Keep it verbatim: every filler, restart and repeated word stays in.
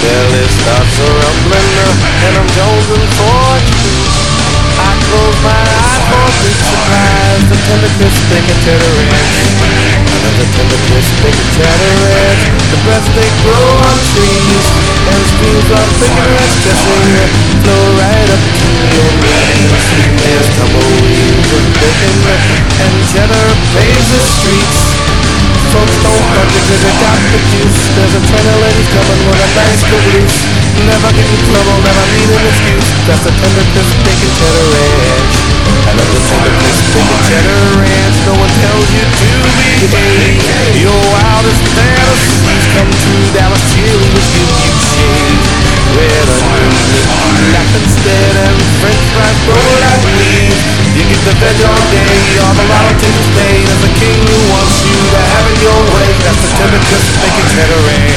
belly starts a rumbling, and I'm jonesing for a treat. I close my eyes for big surprise. The tender crisp bacon cheddar ranch. I love the tender crisp bacon cheddar ranch. The best they grow on trees, and streams of bacon ranch dressing flow right up to your knees. There's tumbleweeds of bacon and cheddar plays the streets. Folks don't budge it cause they got the juice. There's a train of ladies coming with a nice caboose. Never get in trouble, never need an excuse. That's the tender crisp bacon cheddar ranch. I love the tender crisp bacon cheddar ranch. No one tells you to behave. Your wildest fantasies come true. Dallas cheerleaders give you shade. Red onions make you laugh instead, and french fries grow like weeds. You get the veg all day, all the lotto tickets paid. There's a king who wants you to have it your way. That's the tender crisp bacon cheddar ranch.